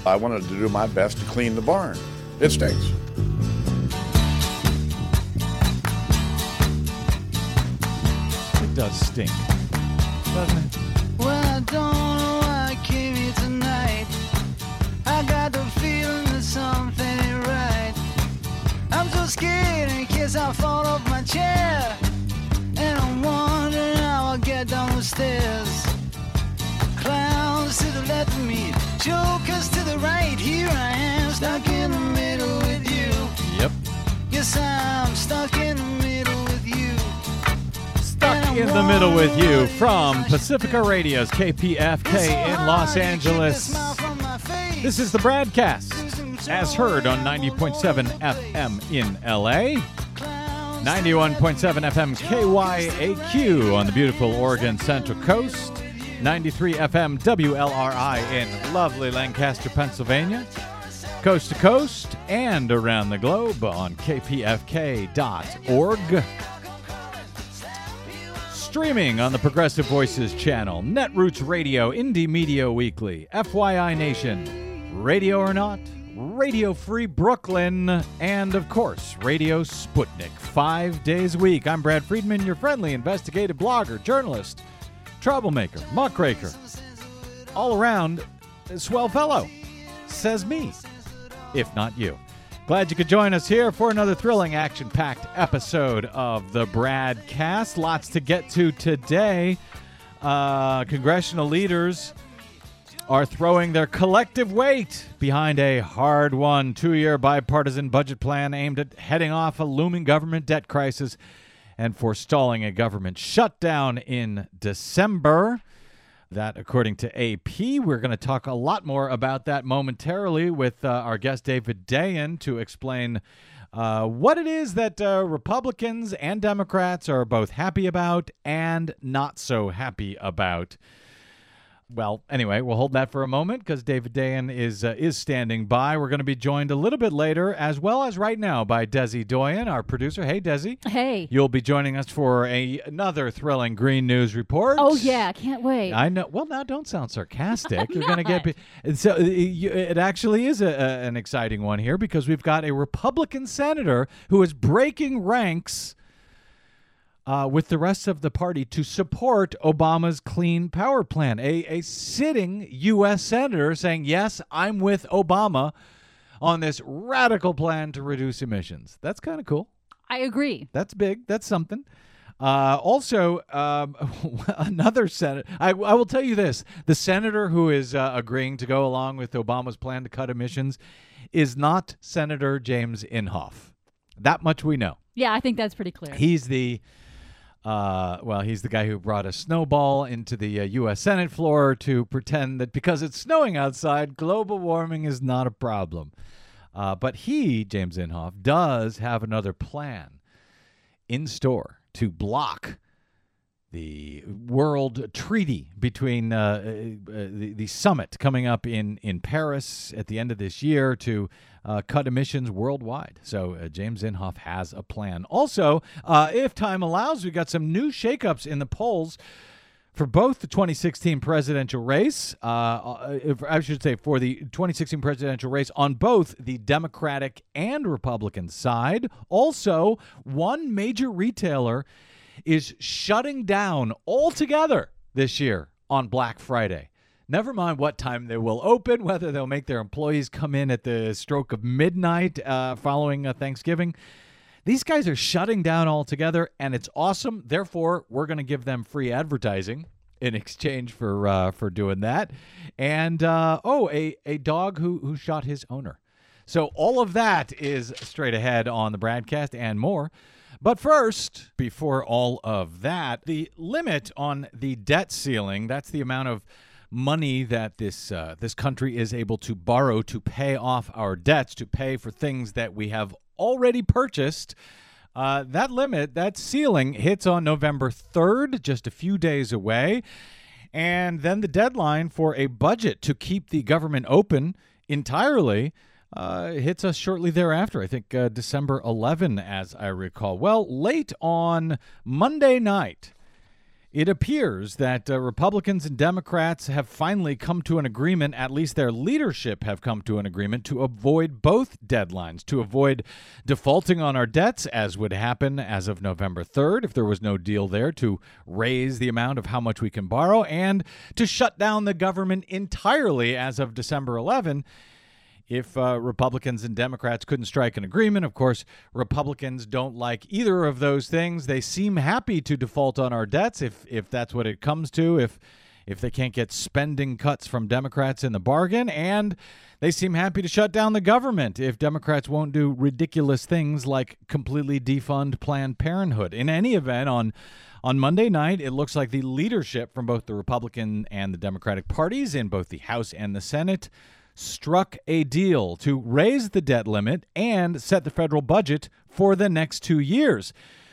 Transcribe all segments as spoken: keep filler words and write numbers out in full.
I wanted to do my best to clean the barn. It stinks. It does stink, doesn't it? Well, I don't know why I came here tonight. I got the feeling that something ain't right. I'm so scared in case I fall off my chair. And I'm wondering how I'll get down the stairs. Clowns to the left of me, jokers to the right. Here I am, stuck in the middle with you. Yep. Yes, I'm stuck in the middle with you. Stuck in the middle with you from Pacifica Radio's K P F K in Los Angeles. This is the Bradcast, as heard on ninety point seven F M in L A, ninety-one point seven F M K Y A Q on the beautiful Oregon Central Coast, ninety-three F M W L R I in lovely Lancaster, Pennsylvania, coast to coast and around the globe on K P F K dot org. Streaming on the Progressive Voices channel, Netroots Radio, Indie Media Weekly, F Y I Nation, Radio or Not, Radio Free Brooklyn, and, of course, Radio Sputnik, five days a week. I'm Brad Friedman, your friendly investigative blogger, journalist, troublemaker, muckraker, all around a swell fellow, says me, if not you. Glad you could join us here for another thrilling, action-packed episode of the Bradcast. Lots to get to today. Uh, congressional leaders are throwing their collective weight behind a hard-won two-year bipartisan budget plan aimed at heading off a looming government debt crisis and forestalling a government shutdown in December. That, according to A P, we're going to talk a lot more about that momentarily with uh, our guest David Dayen to explain uh, what it is that uh, Republicans and Democrats are both happy about and not so happy about. Well, anyway, we'll hold that for a moment because David Dayen is uh, is standing by. We're going to be joined a little bit later, as well as right now, by Desi Doyen, our producer. Hey, Desi. Hey. You'll be joining us for a another thrilling Green News Report. Oh, yeah. Can't wait. I know. Well, now, don't sound sarcastic. You're going to get... So it actually is a, a, an exciting one here because we've got a Republican senator who is breaking ranks Uh, with the rest of the party to support Obama's Clean Power Plan. A, a sitting U S senator saying, yes, I'm with Obama on this radical plan to reduce emissions. That's kind of cool. I agree. That's big. That's something. Uh, also, um, another senator, I, I will tell you this, the senator who is uh, agreeing to go along with Obama's plan to cut emissions is not Senator James Inhofe. That much we know. Yeah, I think that's pretty clear. He's the... Uh, well, he's the guy who brought a snowball into the uh, U S Senate floor to pretend that because it's snowing outside, global warming is not a problem. Uh, but he, James Inhofe, does have another plan in store to block the world treaty between uh, uh, the, the summit coming up in, in Paris at the end of this year to uh, cut emissions worldwide. So uh, James Inhofe has a plan. Also, uh, if time allows, we've got some new shakeups in the polls for both the twenty sixteen presidential race, uh, if, I should say for the twenty sixteen presidential race on both the Democratic and Republican side. Also, one major retailer is shutting down altogether this year on Black Friday. Never mind what time they will open, whether they'll make their employees come in at the stroke of midnight uh, following uh, Thanksgiving. These guys are shutting down altogether, and it's awesome. Therefore, we're going to give them free advertising in exchange for uh, for doing that. And, uh, oh, a, a dog who, who shot his owner. So all of that is straight ahead on the Bradcast and more. But first, before all of that, the limit on the debt ceiling, that's the amount of money that this uh, this country is able to borrow to pay off our debts, to pay for things that we have already purchased. Uh, that limit, that ceiling, hits on November third, just a few days away. And then the deadline for a budget to keep the government open entirely Uh, hits us shortly thereafter, I think uh, December eleventh, as I recall. Well, late on Monday night, It appears that uh, Republicans and Democrats have finally come to an agreement, at least their leadership have come to an agreement, to avoid both deadlines, to avoid defaulting on our debts, as would happen as of November third if there was no deal there, to raise the amount of how much we can borrow, and to shut down the government entirely as of December eleventh. If uh, Republicans and Democrats couldn't strike an agreement. Of course, Republicans don't like either of those things. They seem happy to default on our debts if if that's what it comes to, if if they can't get spending cuts from Democrats in the bargain. And they seem happy to shut down the government if Democrats won't do ridiculous things like completely defund Planned Parenthood. In any event, on On Monday night, it looks like the leadership from both the Republican and the Democratic parties in both the House and the Senate struck a deal to raise the debt limit and set the federal budget for the next two years.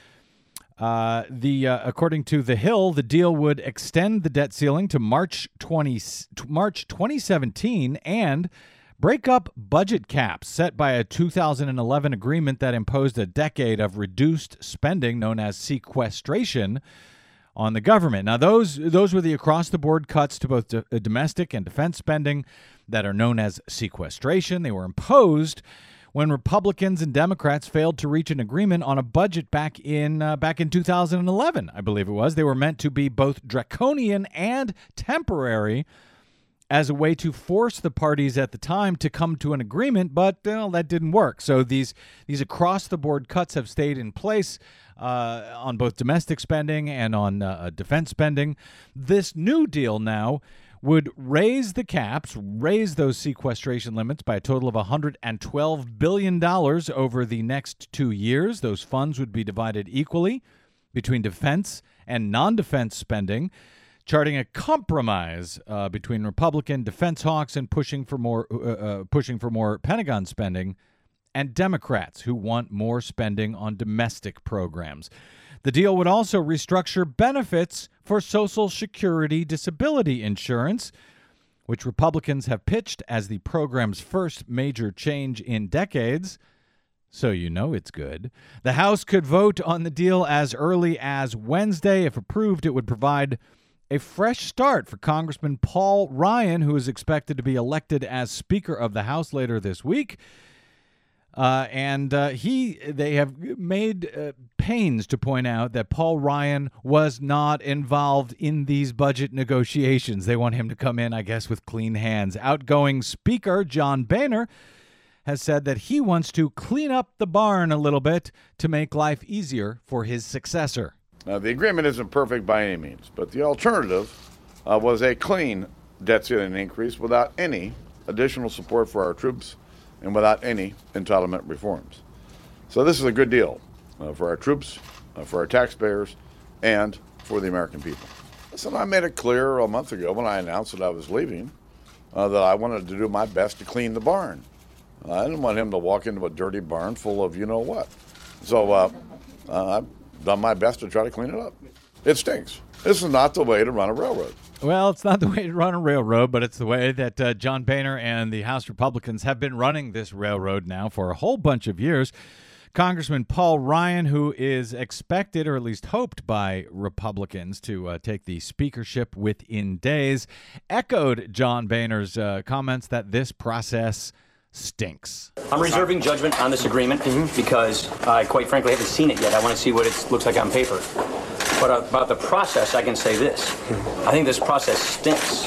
Uh, the uh, according to The Hill, the deal would extend the debt ceiling to March twentieth, March twenty seventeen and break up budget caps set by a two thousand eleven agreement that imposed a decade of reduced spending known as sequestration on the government. Now, those those were the across-the-board cuts to both do- domestic and defense spending that are known as sequestration. They were imposed when Republicans and Democrats failed to reach an agreement on a budget back in uh, back in two thousand eleven, I believe it was. They were meant to be both draconian and temporary as a way to force the parties at the time to come to an agreement, but well, that didn't work. So these these across-the-board cuts have stayed in place uh, on both domestic spending and on uh, defense spending. This new deal now would raise the caps, raise those sequestration limits by a total of one hundred twelve billion dollars over the next two years. Those funds would be divided equally between defense and non-defense spending, charting a compromise uh, between Republican defense hawks and pushing for more uh, uh, pushing for more Pentagon spending, and Democrats who want more spending on domestic programs. The deal would also restructure benefits for Social Security disability insurance, which Republicans have pitched as the program's first major change in decades. So you know it's good. The House could vote on the deal as early as Wednesday. If approved, it would provide a fresh start for Congressman Paul Ryan, who is expected to be elected as Speaker of the House later this week. Uh, and uh, he, they have made uh, pains to point out that Paul Ryan was not involved in these budget negotiations. They want him to come in, I guess, with clean hands. Outgoing Speaker John Boehner has said that he wants to clean up the barn a little bit to make life easier for his successor. Now, the agreement isn't perfect by any means, but the alternative uh, was a clean debt ceiling increase without any additional support for our troops and without any entitlement reforms. So this is a good deal uh, for our troops, uh, for our taxpayers, and for the American people. Listen, I made it clear a month ago when I announced that I was leaving uh, that I wanted to do my best to clean the barn. I didn't want him to walk into a dirty barn full of you-know-what. So uh, uh, I've done my best to try to clean it up. It stinks. This is not the way to run a railroad. Well, it's not the way to run a railroad, but it's the way that uh, John Boehner and the House Republicans have been running this railroad now for a whole bunch of years. Congressman Paul Ryan, who is expected, or at least hoped by Republicans, to uh, take the speakership within days, echoed John Boehner's uh, comments that this process stinks. I'm reserving judgment on this agreement mm-hmm. because I, quite frankly, haven't seen it yet. I want to see what it looks like on paper. But about the process, I can say this. I think this process stinks.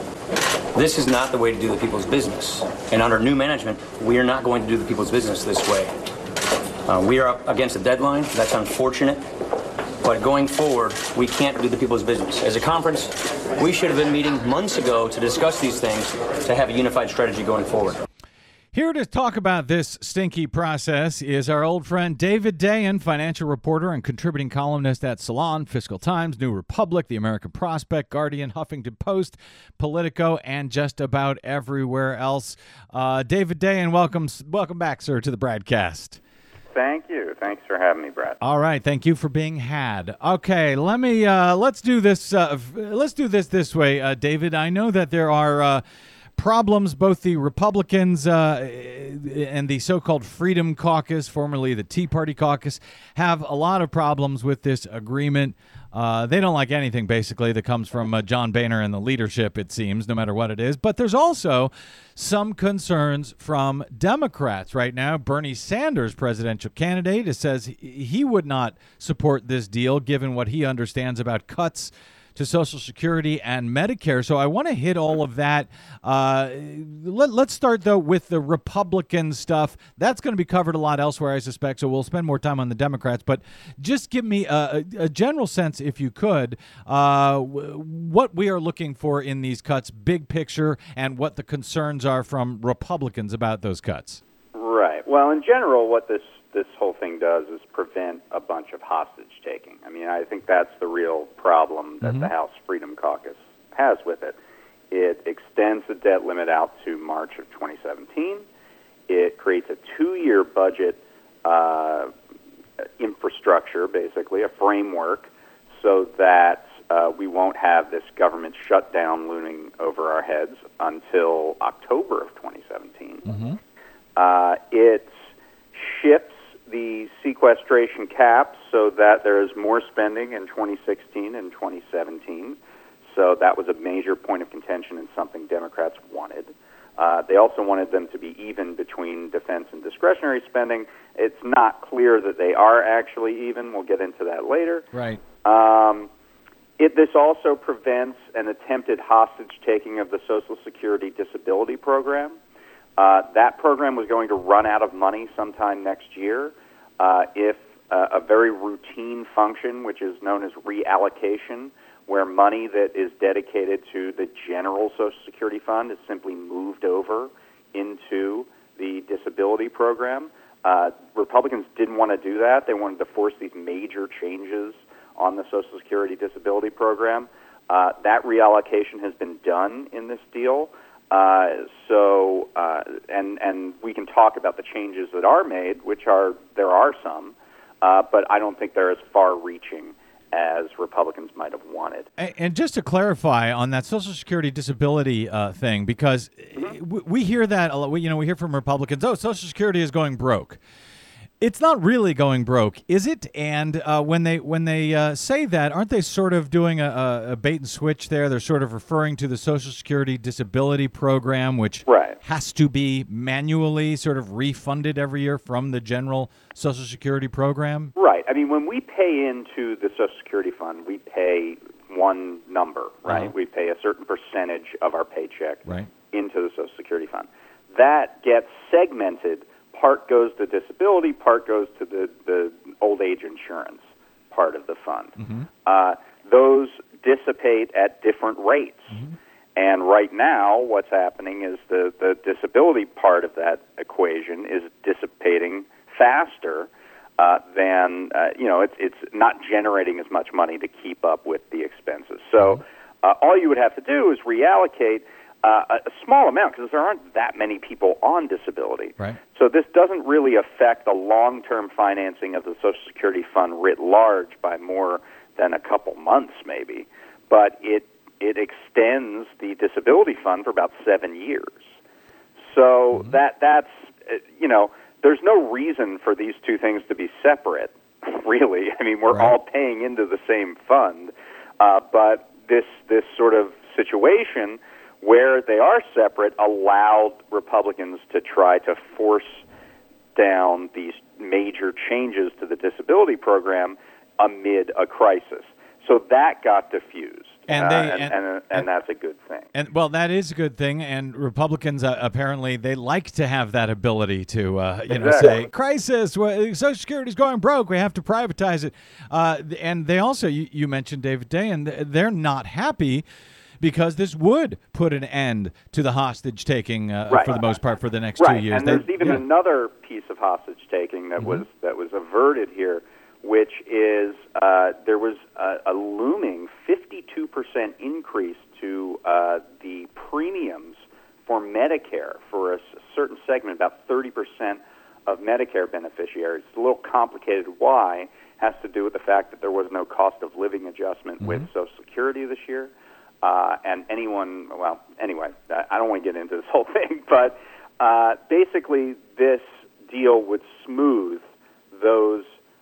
This is not the way to do the people's business. And under new management, we are not going to do the people's business this way. Uh, we are up against a deadline. That's unfortunate. But going forward, we can't do the people's business. As a conference, we should have been meeting months ago to discuss these things, to have a unified strategy going forward. Here to talk about this stinky process is our old friend David Dayen, financial reporter and contributing columnist at Salon, Fiscal Times, New Republic, The American Prospect, Guardian, Huffington Post, Politico, and just about everywhere else. Uh, David Dayen, welcome, welcome back, sir, to the broadcast. Thank you. Thanks for having me, Brett. All right, thank you for being had. Okay, let me uh, let's do this. Uh, let's do this this way, uh, David. I know that there are Uh, problems. Both the Republicans uh, and the so-called Freedom Caucus, formerly the Tea Party Caucus, have a lot of problems with this agreement. Uh, they don't like anything, basically, that comes from uh, John Boehner and the leadership, it seems, no matter what it is. But there's also some concerns from Democrats right now. Bernie Sanders, presidential candidate, says he would not support this deal, given what he understands about cuts to Social Security and Medicare. So I want to hit all of that. Uh, let, let's start, though, with the Republican stuff. That's going to be covered a lot elsewhere, I suspect, so we'll spend more time on the Democrats. But just give me a, a general sense, if you could, uh, what we are looking for in these cuts, big picture, and what the concerns are from Republicans about those cuts. Right. Well, in general, what this this whole thing does is prevent a bunch of hostage taking. I mean, I think that's the real problem that Mm-hmm. the House Freedom Caucus has with it. It extends the debt limit out to March of twenty seventeen. It creates a two-year budget uh, infrastructure, basically, a framework, so that uh, we won't have this government shutdown looming over our heads until October of twenty seventeen. Mm-hmm. Uh, it shifts the sequestration caps so that there is more spending in twenty sixteen and twenty seventeen. So that was a major point of contention and something Democrats wanted. Uh, they also wanted them to be even between defense and discretionary spending. It's not clear that they are actually even. We'll get into that later. Right. Um, it, this also prevents an attempted hostage taking of the Social Security disability program. Uh, that program was going to run out of money sometime next year uh, if uh, a very routine function, which is known as reallocation, where money that is dedicated to the general Social Security fund is simply moved over into the disability program. Uh, Republicans didn't want to do that. They wanted to force these major changes on the Social Security disability program. Uh, that reallocation has been done in this deal. Uh, so, uh, and and we can talk about the changes that are made, which are, there are some, uh, but I don't think they're as far-reaching as Republicans might have wanted. And, and just to clarify on that Social Security disability uh, thing, because Mm-hmm. we, we hear that a lot. We, you know, we hear from Republicans, oh, Social Security is going broke. It's not really going broke, is it? And uh, when they when they uh, say that, aren't they sort of doing a, a bait and switch there? They're sort of referring to the Social Security disability program, which Right. has to be manually sort of refunded every year from the general Social Security program. Right. I mean, when we pay into the Social Security fund, we pay one number, right? Uh-huh. We pay a certain percentage of our paycheck Right. into the Social Security fund. That gets segmented. Part goes to disability, part goes to the, the old age insurance part of the fund. Mm-hmm. Uh, those dissipate at different rates. Mm-hmm. And right now, what's happening is the, the disability part of that equation is dissipating faster uh, than, uh, you know, it's, it's not generating as much money to keep up with the expenses. So uh, all you would have to do is reallocate Uh, a, a small amount, because there aren't that many people on disability. Right. So this doesn't really affect the long-term financing of the Social Security fund writ large by more than a couple months, maybe. But it it extends the disability fund for about seven years. So Mm-hmm. that that's uh, you know, there's no reason for these two things to be separate. Really, I mean, we're Right. all paying into the same fund, uh, but this this sort of situation where they are separate allowed Republicans to try to force down these major changes to the disability program amid a crisis. So that got diffused, And they- uh, and, and- and, and, and- that's a good thing. And well, that is a good thing. And Republicans uh, apparently they like to have that ability to, uh, you know, Exactly. say crisis. Well, Social Security's going broke. We have to privatize it. Uh, and they also, you, you mentioned David Day, and they're not happy because this would put an end to the hostage taking uh, Right. for the most part for the next Right, two years. and They- there's even yeah. another piece of hostage taking that Mm-hmm. was that was averted here, which is uh, there was a, a looming fifty-two percent increase to uh, the premiums for Medicare for a s- certain segment, about thirty percent of Medicare beneficiaries. It's a little complicated why. Has to do with the fact that there was no cost of living adjustment with Social Security this year. Uh, and anyone, well, anyway, I I don't want to get into this whole thing, but uh, basically this deal would smooth those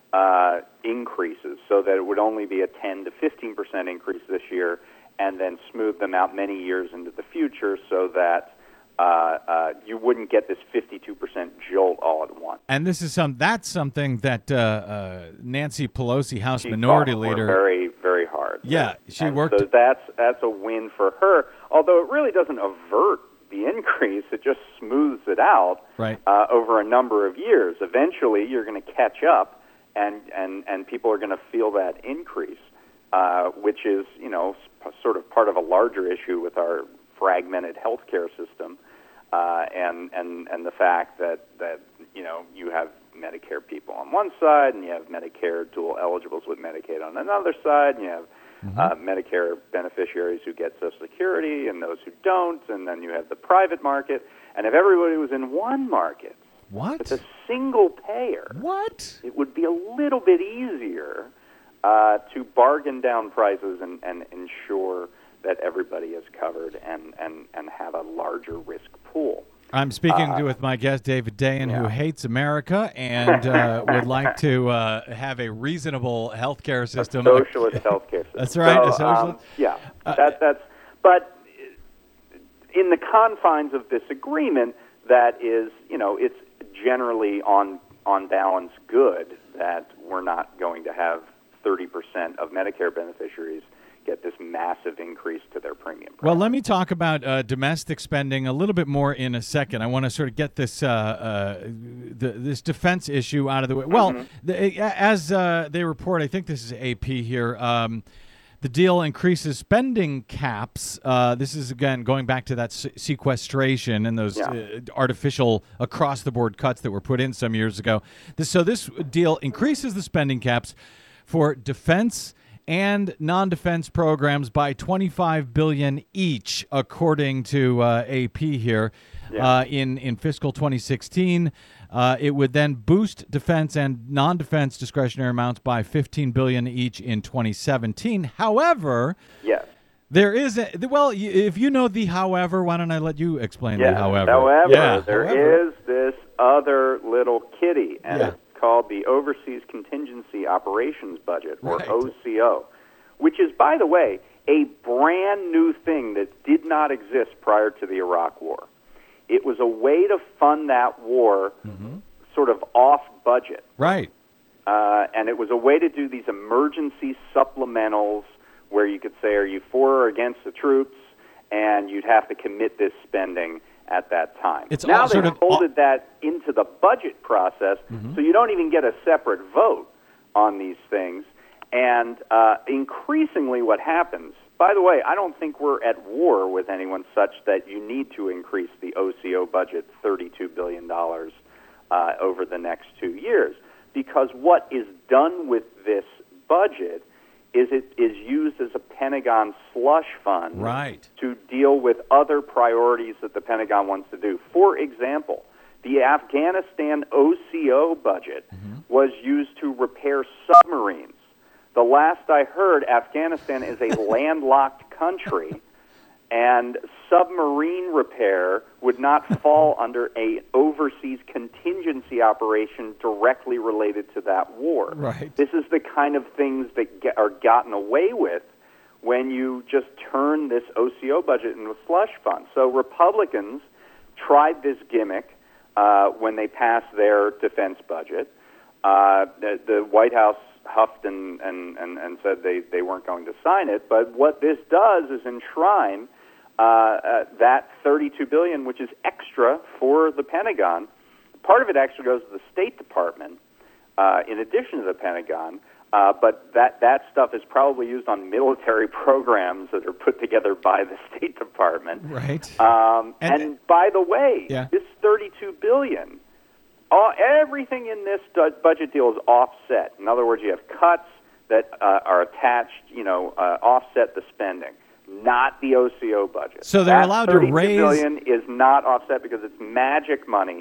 uh, increases, so that it would only be a ten to fifteen percent increase this year, and then smooth them out many years into the future, so that uh, uh, you wouldn't get this fifty-two percent jolt all at once. And this is some that's something that uh, uh, Nancy Pelosi, House She Minority fought for Leader, very, very hard. Yeah, she And worked. So that's that's a win for her. Although it really doesn't avert the increase, it just smooths it out Right. uh, over a number of years. Eventually, you're going to catch up, and and and people are going to feel that increase, uh, which is you know s- sort of part of a larger issue with our fragmented healthcare system, uh, and and and the fact that that you know you have Medicare people on one side, and you have Medicare dual eligibles with Medicaid on another side, and you have Mm-hmm. uh, Medicare beneficiaries who get Social Security and those who don't, and then you have the private market. And if everybody was in one market, What? with a single payer, What? it would be a little bit easier uh, to bargain down prices and, and ensure that everybody is covered and, and, and have a larger risk pool. I'm speaking to with my guest, David Dayen, who yeah. hates America and uh, would like to uh, have a reasonable healthcare system. Socialist healthcare system. That's right, a So, socialist. um, yeah, Uh, that, that's. But in the confines of this agreement, that is, you know, it's generally on on balance good that we're not going to have thirty percent of Medicare beneficiaries get this massive increase to their premium price. Well, let me talk about uh, domestic spending a little bit more in a second. I want to sort of get this uh, uh, the, this defense issue out of the way. Well, Mm-hmm. the, as uh, they report, I think this is A P here. Um, the deal increases spending caps. Uh, this is, again, going back to that se- sequestration and those Yeah. uh, artificial across-the-board cuts that were put in some years ago. This, so this deal increases the spending caps for defense and non-defense programs by twenty-five billion dollars each, according to uh, A P here. Yeah. Uh, in in fiscal twenty sixteen, uh, it would then boost defense and non-defense discretionary amounts by fifteen billion dollars each in twenty seventeen. However, yes. there is a well. y- If you know the however, why don't I let you explain Yeah. the however? However, yeah. there however. is this other little kitty, and Yeah. it's called the Overseas Contingency Operations Budget, or Right. O C O, which is, by the way, a brand new thing that did not exist prior to the Iraq War. It was a way to fund that war Mm-hmm. sort of off budget. Right. Uh, and it was a way to do these emergency supplementals where you could say, are you for or against the troops? And you'd have to commit this spending at that time. It's now all they've sort of- folded that into the budget process, Mm-hmm. so you don't even get a separate vote on these things. And uh, increasingly what happens, by the way, I don't think we're at war with anyone such that you need to increase the O C O budget thirty-two billion dollars uh, over the next two years. Because what is done with this budget is it is used as a Pentagon slush fund Right. to deal with other priorities that the Pentagon wants to do. For example, the Afghanistan O C O budget was used to repair submarines. The last I heard, Afghanistan is a landlocked country, and submarine repair would not fall under a overseas contingency operation directly related to that war. Right. This is the kind of things that get, are gotten away with when you just turn this O C O budget into a slush fund. So Republicans tried this gimmick uh, when they passed their defense budget. Uh, the, the White House huffed and, and, and, and said they, they weren't going to sign it. But what this does is enshrine uh, uh, that thirty-two billion dollars, which is extra for the Pentagon. Part of it actually goes to the State Department uh, in addition to the Pentagon. Uh, but that, that stuff is probably used on military programs that are put together by the State Department. Right. Um, And- and, by the way, Yeah. this thirty-two billion dollars, all, everything in this du- budget deal is offset. In other words, you have cuts that uh, are attached, you know, uh, offset the spending, not the O C O budget. So they're That allowed to thirty-two raise- billion is not offset because it's magic money,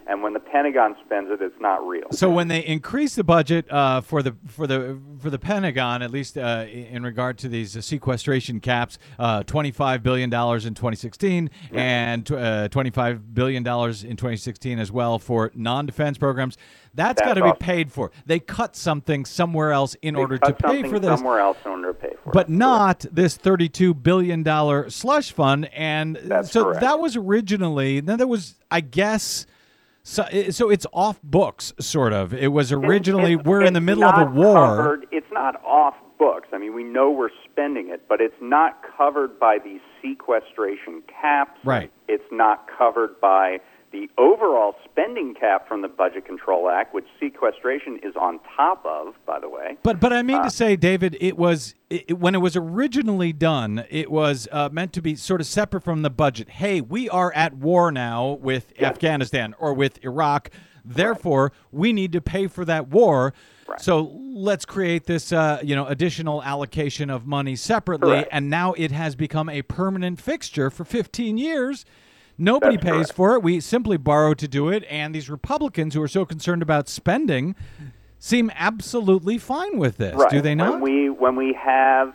And when the Pentagon spends it, it's not real. So when they increase the budget uh, for the for the for the Pentagon, at least uh, in regard to these uh, sequestration caps, uh, twenty-five billion dollars in twenty sixteen Yeah. and uh, twenty-five billion dollars in twenty sixteen as well for non-defense programs, that's, That's got to be awesome. paid for. They cut something somewhere else in They order to cut pay something for this. somewhere else in order to pay for But it. not this thirty-two billion dollars slush fund. And That's so correct. that was originally, then there was, I guess, so, so it's off books, sort of. It was originally, It's- we're in the it's middle of a not war. covered- it's not off books. I mean, we know we're spending it, but it's not covered by these sequestration caps. Right. It's not covered by the overall spending cap from the Budget Control Act, which sequestration is on top of, by the way. But but I mean Uh, to say, David, it was it, it- when it was originally done, it was uh, meant to be sort of separate from the budget. Hey, we are at war now with Yes. Afghanistan or with Iraq. Therefore, we need to pay for that war. Right. So let's create this, uh, you know, additional allocation of money separately. Correct. And now it has become a permanent fixture for fifteen years. Nobody That's pays correct. for it. We simply borrow to do it. And these Republicans who are so concerned about spending seem absolutely fine with this. Right. Do they not? When we when we have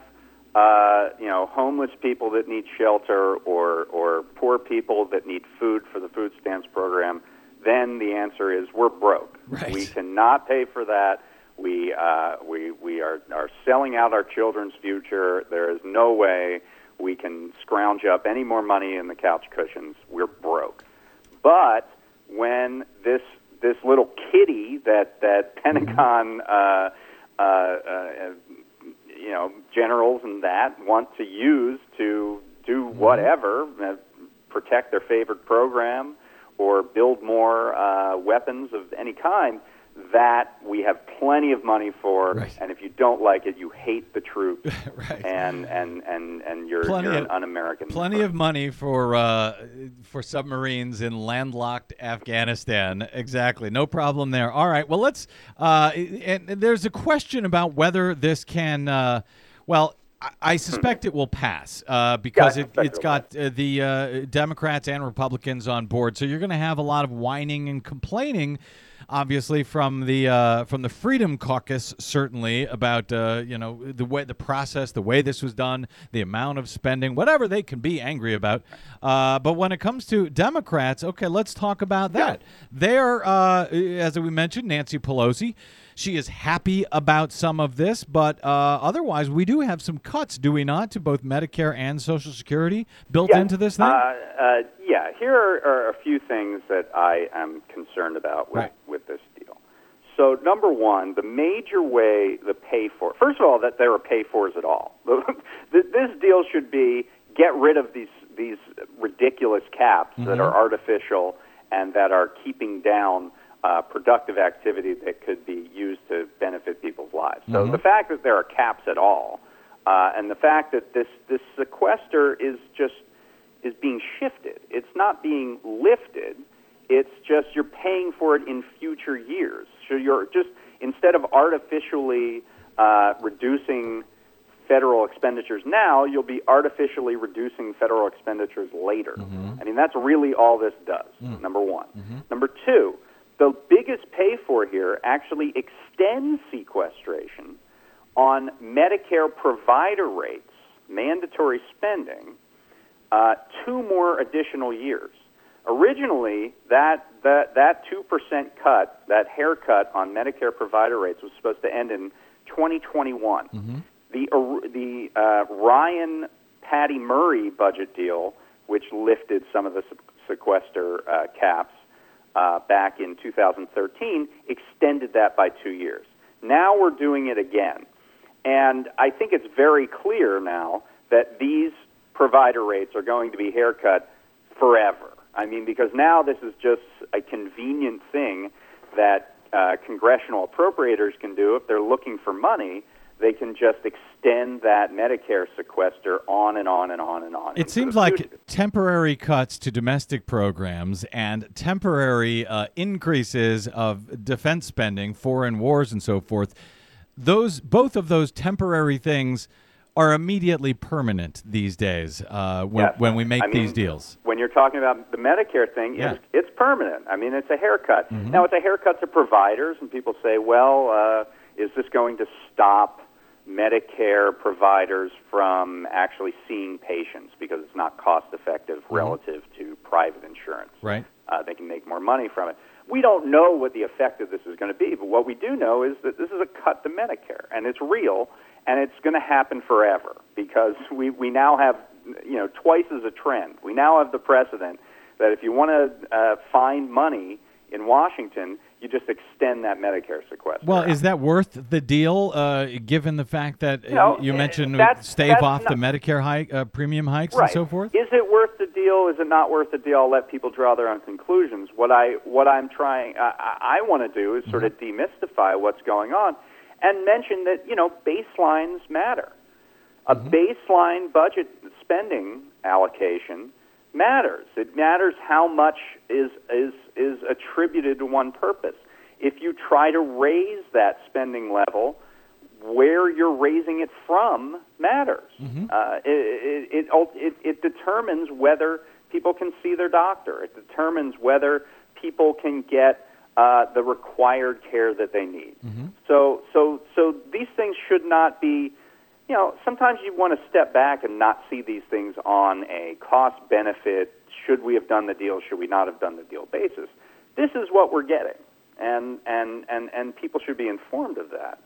uh, you know homeless people that need shelter or or poor people that need food for the food stamps program, then the answer is we're broke. Right. We cannot pay for that. We uh, we we are are selling out our children's future. There is no way we can scrounge up any more money in the couch cushions. We're broke. But when this this little kitty that that Pentagon uh, uh, uh, you know generals and that want to use to do whatever, uh, protect their favorite program or build more uh, weapons of any kind, that we have plenty of money for. Right. And if you don't like it, you hate the troops. Right. And and and and you're, Plenty you're of- an un-American. Plenty of money for uh, for submarines in landlocked Afghanistan. Exactly, no problem there. All right, well let's. Uh, and there's a question about whether this can. Uh, well, I, I suspect it will pass uh, because Yeah, I it, suspect it's it'll got uh, the uh, Democrats and Republicans on board. So you're going to have a lot of whining and complaining. Obviously, from the uh, from the Freedom Caucus, certainly about uh, you know the way the process, the way this was done, the amount of spending, whatever they can be angry about. Uh, but when it comes to Democrats, okay, let's talk about that. They're, uh, as we mentioned, Nancy Pelosi. She is happy about some of this, but uh, otherwise, we do have some cuts, do we not, to both Medicare and Social Security built Yes. into this thing? Uh, uh, yeah, here are, are a few things that I am concerned about with, Right. with this deal. So, number one, the major way the pay for, first of all, that there are pay fors at all. This deal should be get rid of these these ridiculous caps that are artificial and that are keeping down uh, productive activity that could be used to benefit people's lives. So the fact that there are caps at all, uh, and the fact that this this sequester is just is being shifted. It's not being lifted. It's just you're paying for it in future years. So you're just, instead of artificially uh, reducing federal expenditures now, you'll be artificially reducing federal expenditures later. I mean, that's really all this does, number one. Number two, the biggest pay for here actually extends sequestration on Medicare provider rates, mandatory spending, uh, two more additional years. Originally, that that that two percent cut, that haircut on Medicare provider rates, was supposed to end in twenty twenty-one. The uh, the uh, Ryan Patty Murray budget deal, which lifted some of the sequester uh, caps uh, back in two thousand thirteen, extended that by two years. Now we're doing it again, and I think it's very clear now that these provider rates are going to be haircut forever. I mean, because now this is just a convenient thing that uh, congressional appropriators can do. If they're looking for money, they can just extend that Medicare sequester on and on and on and on. It into seems the like future. temporary cuts to domestic programs and temporary uh, increases of defense spending, foreign wars and so forth, those both of those temporary things are immediately permanent these days uh, when, Yes. when we make I mean, these deals. When you're talking about the Medicare thing, Yeah. it's, it's permanent. I mean, it's a haircut. Mm-hmm. Now, it's a haircut to providers, and people say, well, uh, is this going to stop Medicare providers from actually seeing patients because it's not cost-effective Mm-hmm. relative to private insurance? Right. Uh, they can make more money from it. We don't know what the effect of this is going to be, but what we do know is that this is a cut to Medicare, and it's real, and it's going to happen forever because we, we now have, you know, twice as a trend. We now have the precedent that if you want to uh, find money in Washington, you just extend that Medicare sequester. Well, is that worth the deal, uh, given the fact that uh, No, you mentioned that's- stave that's off the not- Medicare hike, uh, premium hikes right. and so forth? Is it worth the deal? Is it not worth the deal? I'll let people draw their own conclusions. What I what I'm trying I, I want to do is sort of demystify what's going on, and mention that you know baselines matter. A baseline budget spending allocation matters. It matters how much is is is attributed to one purpose. If you try to raise that spending level, where you're raising it from matters. Uh, it, it, it, it, it determines whether people can see their doctor. It determines whether people can get uh, the required care that they need. So, so, so these things should not be. You know, sometimes you want to step back and not see these things on a cost-benefit, should we have done the deal, should we not have done the deal basis. This is what we're getting, and, and, and, and people should be informed of that.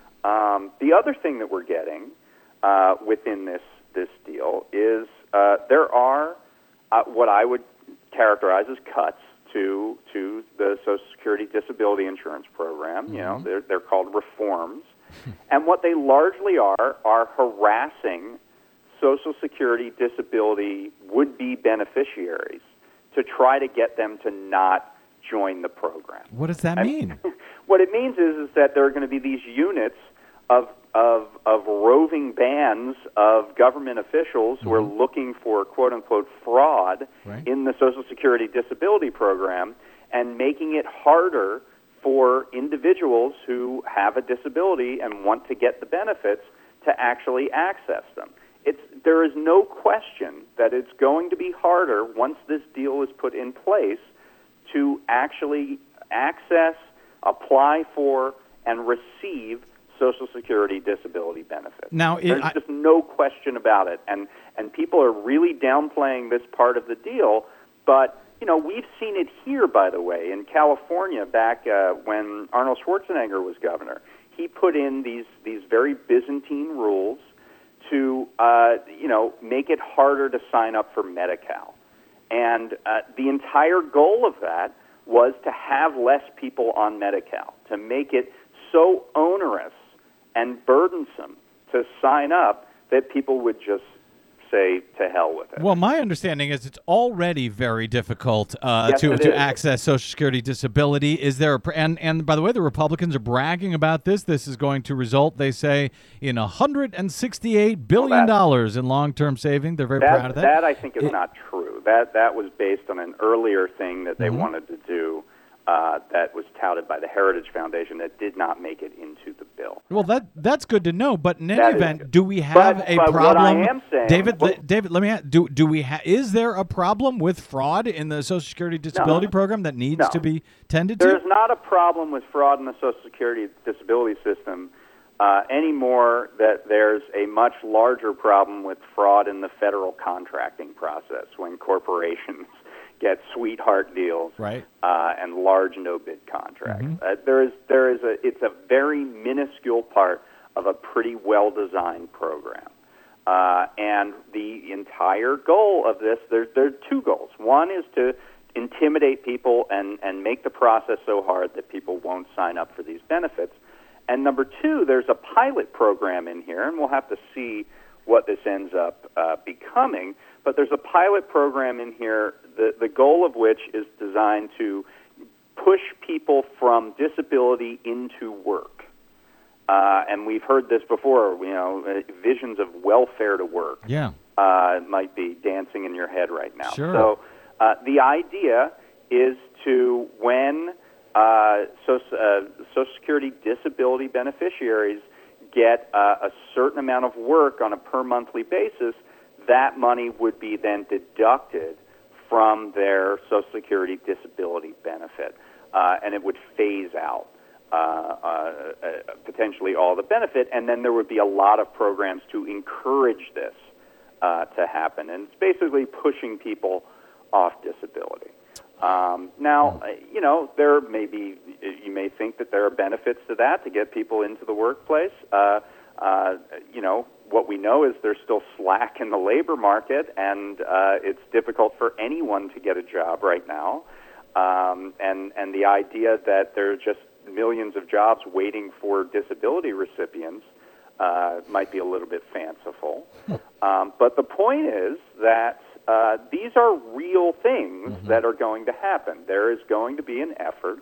Um, the other thing that we're getting uh, within this, this deal is uh, there are uh, what I would characterize as cuts to, to the Social Security Disability Insurance Program. You know, they're, they're called reforms. And what they largely are are harassing Social Security disability would-be beneficiaries to try to get them to not join the program. What does that mean? What it means is, is that there are going to be these units of, of, of roving bands of government officials who are looking for quote-unquote fraud Right. in the Social Security disability program and making it harder for individuals who have a disability and want to get the benefits to actually access them. It's, there is no question that it's going to be harder once this deal is put in place to actually access, apply for, and receive Social Security disability benefits. Now, it- There's I- just no question about it. And, and people are really downplaying this part of the deal, but you know, we've seen it here, by the way, in California back uh, when Arnold Schwarzenegger was governor. He put in these, these very Byzantine rules to, uh, you know, make it harder to sign up for Medi-Cal. And uh, the entire goal of that was to have less people on Medi-Cal, to make it so onerous and burdensome to sign up that people would just say to hell with it. Well, my understanding is it's already very difficult uh, Yes, to it to is. access Social Security disability. Is there a, pr- and and by the way, the Republicans are bragging about this. This is going to result, they say, in one hundred sixty-eight billion dollars in long-term saving. They're very That, proud of that. that I think is It- not true. That that was based on an earlier thing that they Mhm. wanted to do uh, that was touted by the Heritage Foundation that did not make it into the bill. Well, that that's good to know. But in any That is event, good. do we have But- a but what problem? I am saying- David, well- le- David, let me ask, do do we ha- is there a problem with fraud in the Social Security disability program that needs No. to be tended There's to? not a problem with fraud in the Social Security disability system uh, anymore. That there's a much larger problem with fraud in the federal contracting process when corporations get sweetheart deals Right. uh, and large no-bid contracts. Uh, there is there is a it's a very minuscule part of a pretty well-designed program. Uh, and the entire goal of this, there, there are two goals. One is to intimidate people and, and make the process so hard that people won't sign up for these benefits. And number two, there's a pilot program in here, and we'll have to see what this ends up uh, becoming. But there's a pilot program in here, the, the goal of which is designed to push people from disability into work. Uh, and we've heard this before, you know, uh, visions of welfare to work Yeah. uh, might be dancing in your head right now. Sure. So uh, the idea is to, when uh, so, uh, Social Security disability beneficiaries get uh, a certain amount of work on a per monthly basis, that money would be then deducted from their Social Security disability benefit, uh, and it would phase out uh, uh, uh, potentially all the benefit, and then there would be a lot of programs to encourage this uh, to happen, and it's basically pushing people off disability. Um, now, uh, you know, there may be, you may think that there are benefits to that to get people into the workplace. Uh, uh, you know, what we know is there's still slack in the labor market, and uh, it's difficult for anyone to get a job right now. Um, and, and the idea that there are just millions of jobs waiting for disability recipients uh, might be a little bit fanciful. Um, but the point is that Uh, these are real things mm-hmm. that are going to happen. There is going to be an effort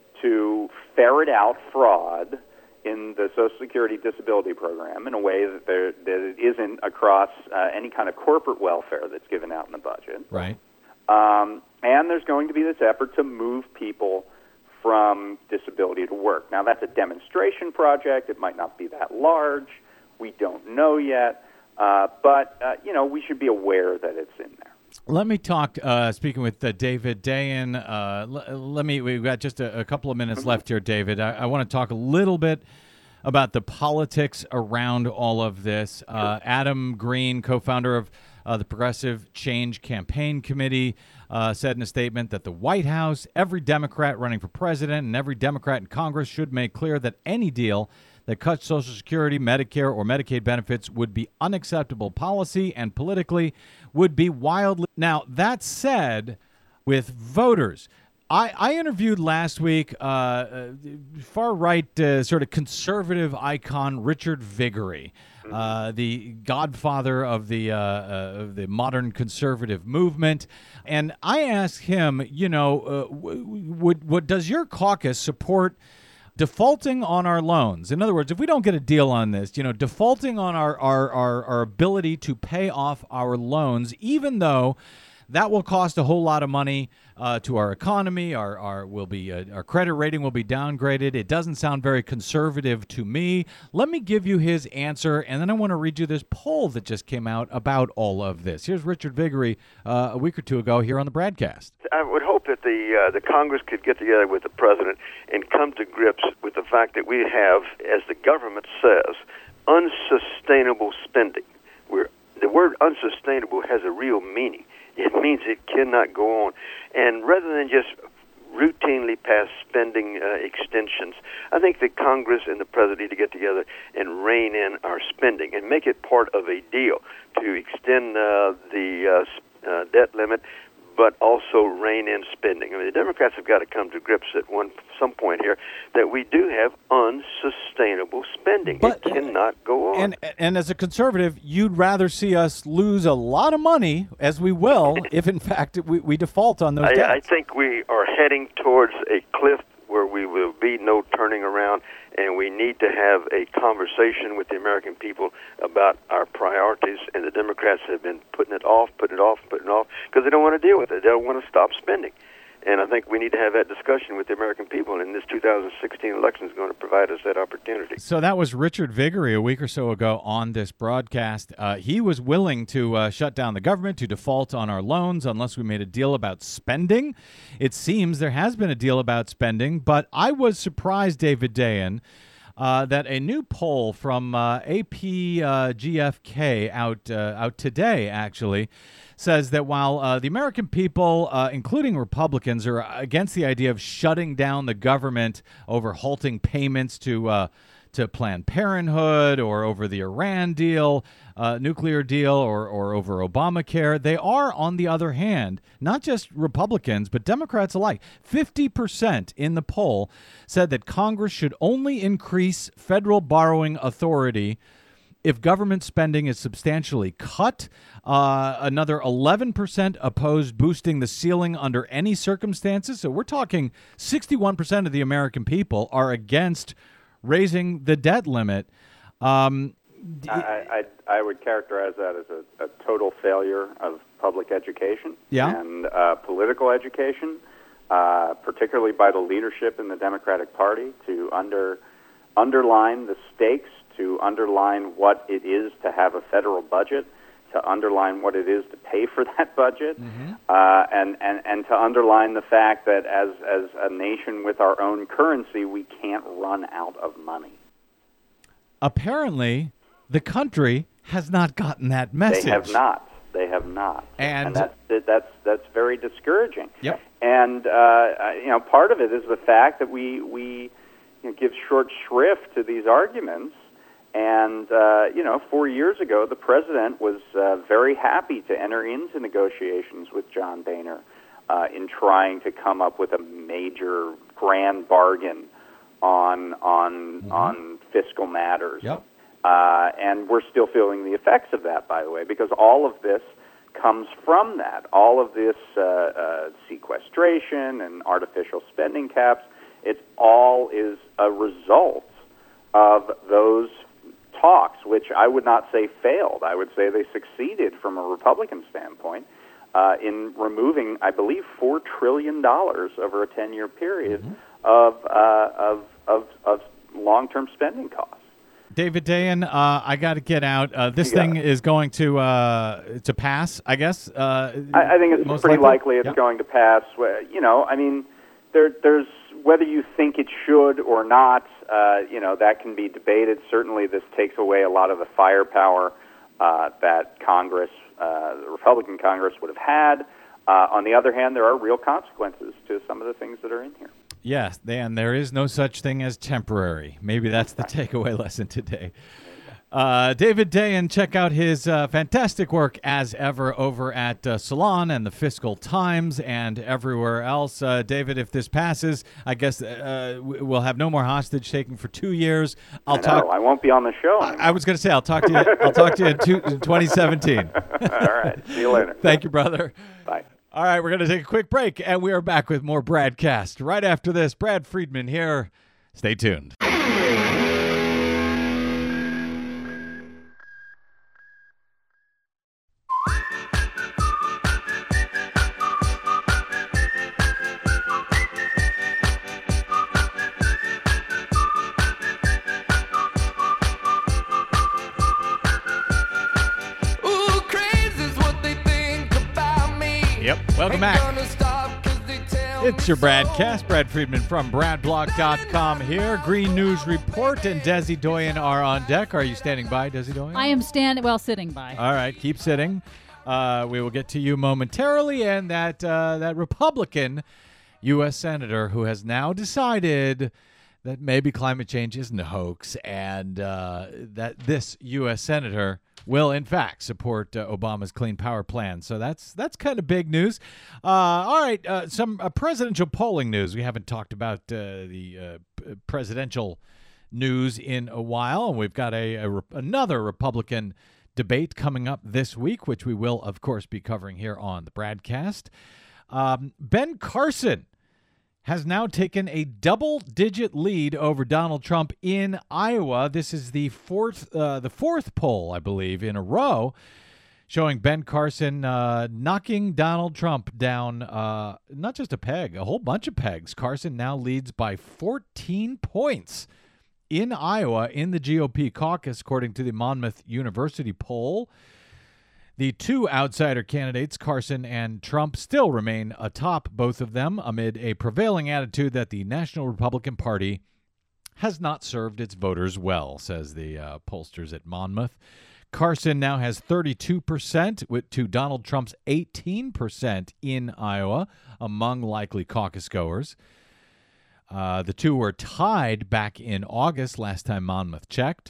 to ferret out fraud in the Social Security disability program in a way that, there, that it isn't across uh, any kind of corporate welfare that's given out in the budget. Right. Um, and there's going to be this effort to move people from disability to work. Now, that's a demonstration project. It might not be that large. We don't know yet. Uh, but, uh, you know, we should be aware that it's in there. Let me talk, uh, speaking with uh, David Dayen, uh, l- let me, we've got just a, a couple of minutes mm-hmm. left here, David. I, I want to talk a little bit about the politics around all of this. Sure. Uh, Adam Green, co-founder of uh, the Progressive Change Campaign Committee, uh, said in a statement that the White House, every Democrat running for president, and every Democrat in Congress should make clear that any deal that cuts Social Security, Medicare, or Medicaid benefits would be unacceptable policy and politically would be wildly. Now, that said, with voters, I, I interviewed last week uh, uh, far-right uh, sort of conservative icon Richard Viguerie, uh, the godfather of the uh, uh, of the modern conservative movement, and I asked him, you know, uh, would would does your caucus support defaulting on our loans? In other words, if we don't get a deal on this, you know, defaulting on our, our, our, our ability to pay off our loans, even though that will cost a whole lot of money uh, to our economy, our our will be uh, our credit rating will be downgraded. It doesn't sound very conservative to me. Let me give you his answer, and then I want to read you this poll that just came out about all of this. Here's Richard Viguerie uh, a week or two ago here on the broadcast. I would hope that the uh, the Congress could get together with the president and come to grips with the fact that we have, as the government says, unsustainable spending. We're, the word unsustainable has a real meaning. It means it cannot go on. And rather than just routinely pass spending uh, extensions, I think that Congress and the president need to get together and rein in our spending and make it part of a deal to extend uh, the uh, uh, debt limit, but also rein in spending. I mean, the Democrats have got to come to grips at one some point here that we do have unsustainable spending. But, it cannot go on. And and as a conservative, you'd rather see us lose a lot of money, as we will, if in fact we, we default on those I, debts. I think we are heading towards a cliff where we will be no turning around, and we need to have a conversation with the American people about our priorities, and the Democrats have been putting it off, putting it off, putting it off, because they don't want to deal with it. They don't want to stop spending. And I think we need to have that discussion with the American people, and this two thousand sixteen election is going to provide us that opportunity. So that was Richard Viguerie a week or so ago on this broadcast. Uh, he was willing to uh, shut down the government, to default on our loans unless we made a deal about spending. It seems there has been a deal about spending, but I was surprised, David Dayen, Uh, that a new poll from uh, A P uh, G F K out uh, out today actually says that while uh, the American people, uh, including Republicans, are against the idea of shutting down the government over halting payments to uh, to Planned Parenthood or over the Iran deal, uh, nuclear deal, or, or over Obamacare, they are, on the other hand, not just Republicans, but Democrats alike. fifty percent in the poll said that Congress should only increase federal borrowing authority if government spending is substantially cut. Uh, another eleven percent opposed boosting the ceiling under any circumstances. So we're talking sixty-one percent of the American people are against raising the debt limit. Um, I, I, I would characterize that as a, a total failure of public education yeah. and uh, political education, uh, particularly by the leadership in the Democratic Party, to under underline the stakes to underline what it is to have a federal budget, to underline what it is to pay for that budget, Mm-hmm. uh, and, and, and to underline the fact that as, as a nation with our own currency, we can't run out of money. Apparently, the country has not gotten that message. They have not. They have not. And- that's, that's, that's very discouraging. Yep. And, uh, you know, part of it is the fact that we, we you know, give short shrift to these arguments. And, uh, you know, four years ago, the president was uh, very happy to enter into negotiations with John Boehner uh, in trying to come up with a major grand bargain on on Mm-hmm. on fiscal matters. Yep. Uh, and we're still feeling the effects of that, by the way, because all of this comes from that. All of this uh, uh, sequestration and artificial spending caps, it all is a result of those talks, which I would not say failed. I would say they succeeded from a Republican standpoint uh, in removing, I believe, four trillion dollars over a ten-year period Mm-hmm. of, uh, of, of, of long-term spending costs. David Dayen, uh, I got to get out. Uh, this You got thing it. is going to uh, to pass, I guess. Uh, I, I think it's most pretty likely, it's Yep. going to pass. Wh- You know, I mean, there, there's whether you think it should or not. Uh, you know, that can be debated. Certainly, this takes away a lot of the firepower uh, that Congress, uh, the Republican Congress, would have had. Uh, on the other hand, there are real consequences to some of the things that are in here. Yes, and there is no such thing as temporary. Maybe that's the takeaway lesson today. Uh, David Dayen, check out his uh, fantastic work as ever over at uh, Salon and the Fiscal Times and everywhere else. Uh, David, if this passes, I guess uh, w- we'll have no more hostage taking for two years. I'll I know, talk. I won't be on the show anymore. I was going to say I'll talk to you. I'll talk to you in, two, in twenty seventeen. All right. See you later. Thank you, brother. Bye. All right, we're going to take a quick break, and we are back with more Bradcast right after this. Brad Friedman here. Stay tuned. Ooh, crazy's what they think about me. Yep, welcome Ain't back. gonna stop 'cause they tell It's me your so. Bradcast. Brad Friedman from brad blog dot com here. Green News Report and Desi Doyen are on deck. Are you standing by, Desi Doyen? I am standing, well, sitting by. All right, keep sitting. Uh, we will get to you momentarily, and that uh, that Republican U S senator who has now decided that maybe climate change isn't a hoax, and uh, that this U S senator will, in fact, support uh, Obama's Clean Power Plan. So that's that's kind of big news. Uh, all right, uh, some uh, presidential polling news. We haven't talked about uh, the uh, p- presidential news in a while, and we've got a, a re- another Republican debate coming up this week, which we will, of course, be covering here on the Bradcast. Um, Ben Carson has now taken a double-digit lead over Donald Trump in Iowa. This is the fourth, uh, the fourth poll, I believe, in a row, showing Ben Carson uh, knocking Donald Trump down, uh, not just a peg, a whole bunch of pegs. Carson now leads by fourteen points in Iowa in the G O P caucus, according to the Monmouth University poll. The two outsider candidates, Carson and Trump, still remain atop, both of them, amid a prevailing attitude that the National Republican Party has not served its voters well, says the uh, pollsters at Monmouth. Carson now has thirty-two percent with, to Donald Trump's eighteen percent in Iowa among likely caucus goers. Uh, the two were tied back in August, last time Monmouth checked.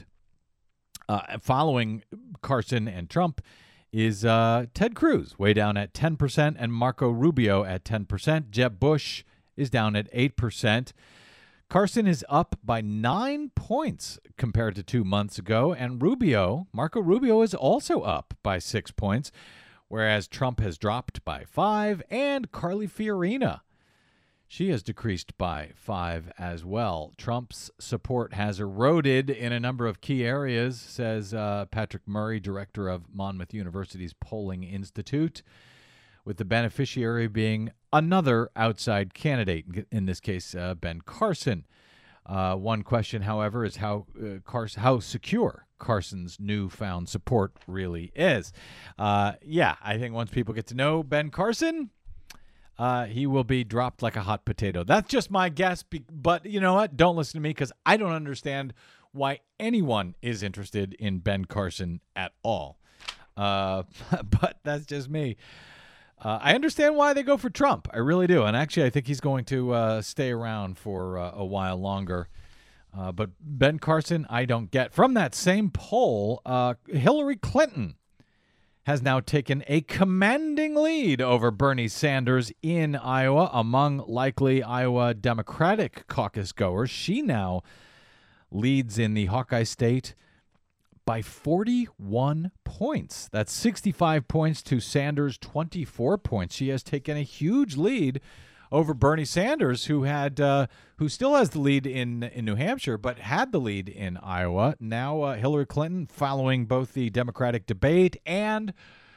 Uh, following Carson and Trump is uh, Ted Cruz, way down at ten percent, and Marco Rubio at ten percent. Jeb Bush is down at eight percent. Carson is up by nine points compared to two months ago, and Rubio, Marco Rubio, is also up by six points, whereas Trump has dropped by five, and Carly Fiorina, she has decreased by five as well. Trump's support has eroded in a number of key areas, says uh, Patrick Murray, director of Monmouth University's Polling Institute, with the beneficiary being another outside candidate, in this case, uh, Ben Carson. Uh, one question, however, is how uh, Carson, how secure Carson's newfound support really is. Uh, yeah, I think once people get to know Ben Carson, uh, he will be dropped like a hot potato. That's just my guess. Be- but you know what? Don't listen to me because I don't understand why anyone is interested in Ben Carson at all. Uh, but that's just me. Uh, I understand why they go for Trump. I really do. And actually, I think he's going to uh, stay around for uh, a while longer. Uh, but Ben Carson, I don't get. From that same poll, uh, Hillary Clinton has now taken a commanding lead over Bernie Sanders in Iowa among likely Iowa Democratic caucus goers. She now leads in the Hawkeye State by forty-one points. That's sixty-five points to Sanders' twenty-four points. She has taken a huge lead over Bernie Sanders, who had uh, who still has the lead in, in New Hampshire, but had the lead in Iowa. Now uh, Hillary Clinton, following both the Democratic debate and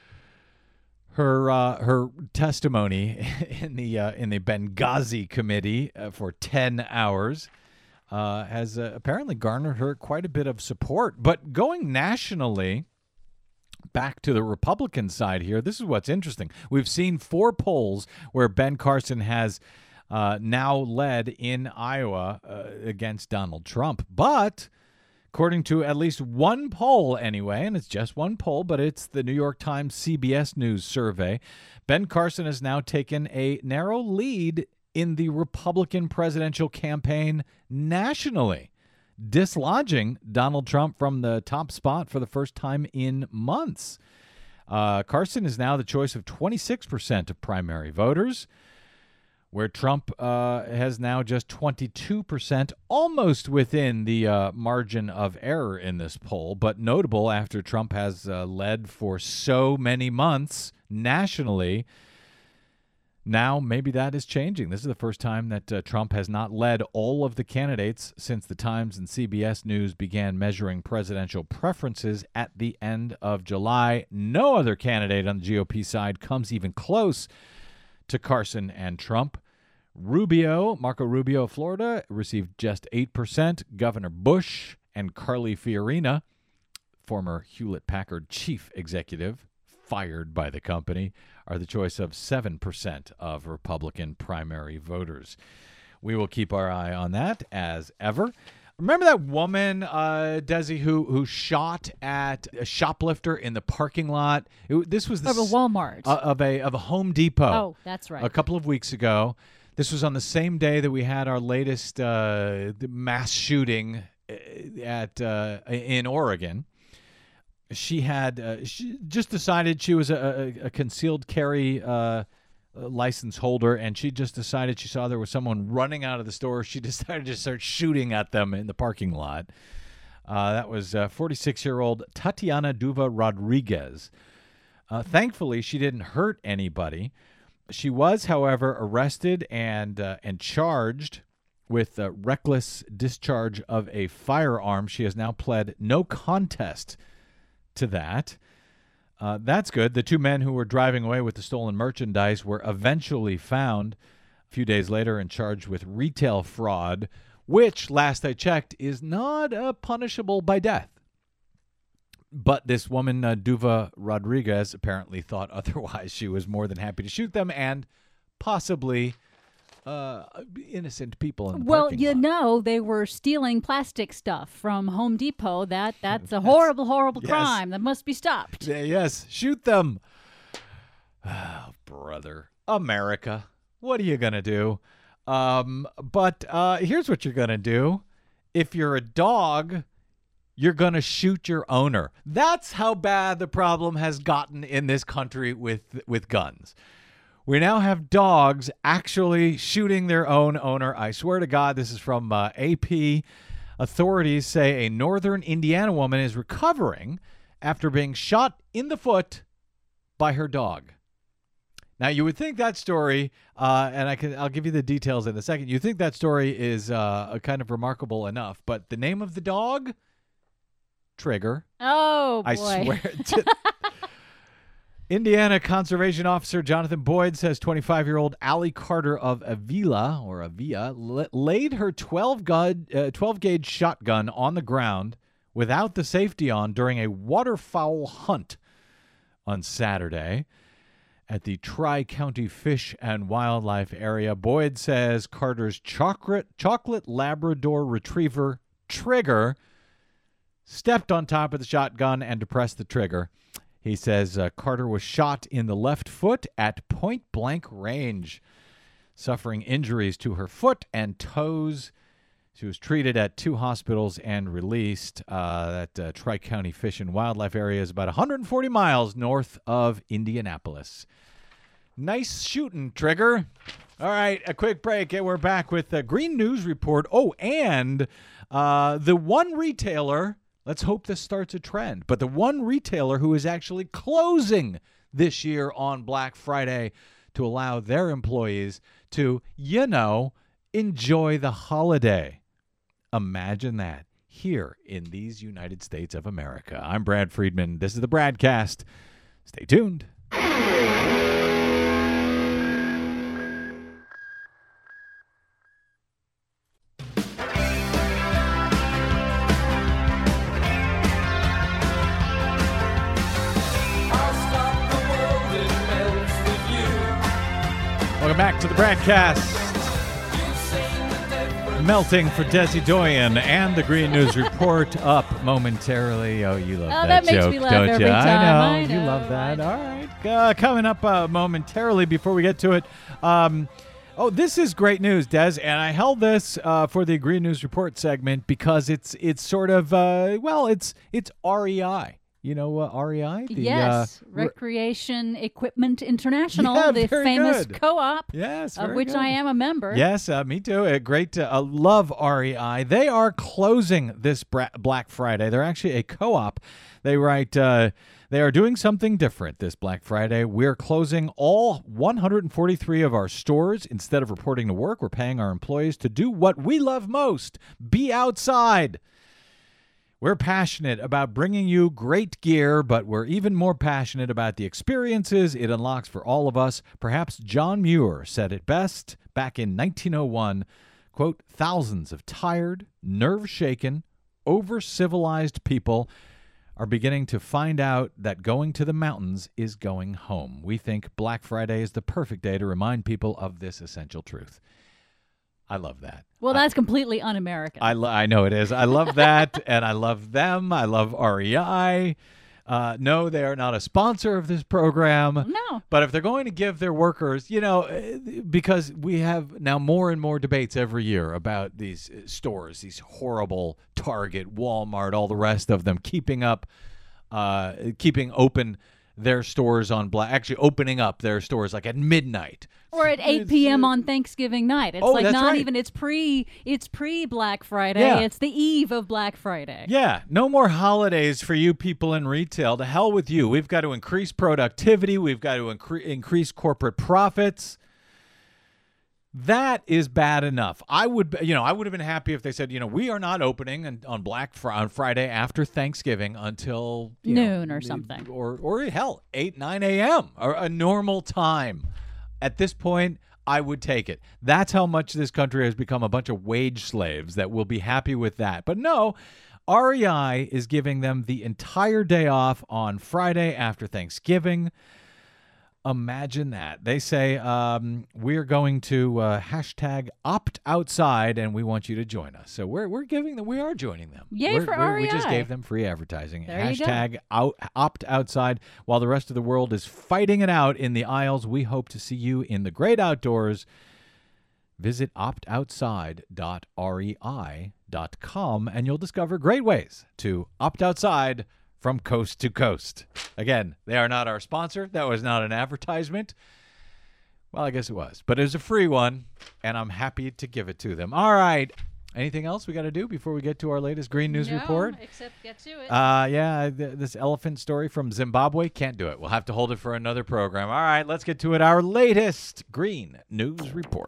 her uh, her testimony in the uh, in the Benghazi committee uh, for ten hours. Uh, has uh, apparently garnered her quite a bit of support. But going nationally, back to the Republican side here, this is what's interesting. We've seen four polls where Ben Carson has uh, now led in Iowa uh, against Donald Trump. But according to at least one poll anyway, and it's just one poll, but it's the New York Times C B S News survey, Ben Carson has now taken a narrow lead in the Republican presidential campaign nationally, dislodging Donald Trump from the top spot for the first time in months. Uh, Carson is now the choice of twenty-six percent of primary voters, where Trump uh, has now just twenty-two percent, almost within the uh, margin of error in this poll, but notable after Trump has uh, led for so many months nationally. Now, maybe that is changing. This is the first time that uh, Trump has not led all of the candidates since the Times and C B S News began measuring presidential preferences at the end of July. No other candidate on the G O P side comes even close to Carson and Trump. Rubio, Marco Rubio of Florida, received just eight percent. Governor Bush and Carly Fiorina, former Hewlett-Packard chief executive, fired by the company, are the choice of seven percent of Republican primary voters. We will keep our eye on that as ever. Remember that woman, uh, Desi, who who shot at a shoplifter in the parking lot? It, this was the Of a Walmart. Uh, of a of a Home Depot. Oh, that's right. A couple of weeks ago. This was on the same day that we had our latest uh, mass shooting at uh, in Oregon. She had uh, she just decided she was a, a, a concealed carry uh, license holder, and she just decided she saw there was someone running out of the store. She decided to start shooting at them in the parking lot. Uh, that was uh, forty-six-year-old Tatiana Duva Rodriguez. Uh, thankfully, she didn't hurt anybody. She was, however, arrested and uh, and charged with uh, reckless discharge of a firearm. She has now pled no contest to that. Uh, that's good. The two men who were driving away with the stolen merchandise were eventually found a few days later and charged with retail fraud, which, last I checked, is not uh, punishable by death. But this woman, uh, Duva Rodriguez, apparently thought otherwise. She was more than happy to shoot them and possibly uh, innocent people in the Well, parking you lot. know, they were stealing plastic stuff from Home Depot. That That's a horrible, horrible Yes. crime that must be stopped. Yeah, yes, shoot them. Oh, brother. America. What are you going to do? Um, but uh, here's what you're going to do. If you're a dog, you're going to shoot your owner. That's how bad the problem has gotten in this country with with guns. We now have dogs actually shooting their own owner. I swear to God, this is from uh, A P. Authorities say a northern Indiana woman is recovering after being shot in the foot by her dog. Now, you would think that story, uh, and I can, I'll give you the details in a second. You think that story is uh, kind of remarkable enough, but the name of the dog? Trigger. Oh, boy. I swear. To, Indiana Conservation Officer Jonathan Boyd says twenty-five-year-old Allie Carter of Avila, or Avia, la- laid her twelve gauge shotgun on the ground without the safety on during a waterfowl hunt on Saturday at the Tri-County Fish and Wildlife Area. Boyd says Carter's chocolate, chocolate Labrador Retriever Trigger stepped on top of the shotgun and depressed the trigger. He says uh, Carter was shot in the left foot at point-blank range, suffering injuries to her foot and toes. She was treated at two hospitals and released. Uh, that uh, Tri-County Fish and Wildlife Area is about one hundred forty miles north of Indianapolis. Nice shooting, Trigger. All right, a quick break, and we're back with the Green News Report. Oh, and uh, the one retailer... Let's hope this starts a trend. But the one retailer who is actually closing this year on Black Friday to allow their employees to, you know, enjoy the holiday. Imagine that here in these United States of America. I'm Brad Friedman. This is the Bradcast. Stay tuned. Welcome back to the Bradcast. Melting for Desi Doyen and the Green News Report up momentarily. Oh, you love Oh, that, that makes joke, me laugh don't every you? time. I know. I You know, love that. I All right. Uh, coming up uh, momentarily before we get to it. Um, oh, this is great news, Des, and I held this uh, for the Green News Report segment because it's it's sort of uh, well, it's it's R E I. You know uh, R E I? The, yes, uh, Recreation Equipment International, Yeah, the very famous good. co-op, Yes, of very which good. I am a member. Yes, uh, me too. A great, uh, uh, love R E I. They are closing this bra- Black Friday. They're actually a co-op. They write, uh, they are doing something different this Black Friday. We're closing all one hundred forty-three of our stores. Instead of reporting to work, we're paying our employees to do what we love most, be outside. We're passionate about bringing you great gear, but we're even more passionate about the experiences it unlocks for all of us. Perhaps John Muir said it best back in nineteen oh one, quote, thousands of tired, nerve-shaken, over-civilized people are beginning to find out that going to the mountains is going home. We think Black Friday is the perfect day to remind people of this essential truth. I love that. Well, that's completely un-American. I, lo- I know it is. I love that, and I love them. I love R E I. Uh, no, they are not a sponsor of this program. No. But if they're going to give their workers, you know, uh, because we have now more and more debates every year about these uh, stores, these horrible Target, Walmart, all the rest of them, keeping up, uh, keeping open their stores on Black, actually opening up their stores like at midnight. Or at eight p.m. on Thanksgiving night. It's Oh, like that's not right. even, it's pre, it's pre-Black Friday. Yeah. It's the eve of Black Friday. Yeah, no more holidays for you people in retail. To hell with you. We've got to increase productivity. We've got to incre- increase corporate profits. That is bad enough. I would, you know, I would have been happy if they said, you know, we are not opening on, on Black Fr- on Friday after Thanksgiving until you Noon know, or something. or or hell, eight nine a.m. or a normal time. At this point, I would take it. That's how much this country has become a bunch of wage slaves that will be happy with that. But no, R E I is giving them the entire day off on Friday after Thanksgiving. Imagine that. They say, um, we're going to uh, hashtag opt outside and we want you to join us. So we're we're giving them, we are joining them. Yay We're- for we're- We R E I. just gave them free advertising. There you go. hashtag out, opt outside. While the rest of the world is fighting it out in the aisles, we hope to see you in the great outdoors. Visit opt outside dot rei dot com and you'll discover great ways to opt outside from coast to coast. Again, they are not our sponsor. That was not an advertisement. Well, I guess it was, but it was a free one, and I'm happy to give it to them. All right. Anything else we got to do before we get to our latest Green News No, Report? except get to it. Uh, yeah, th- this elephant story from Zimbabwe, can't do it. We'll have to hold it for another program. All right, let's get to it. Our latest Green News Report.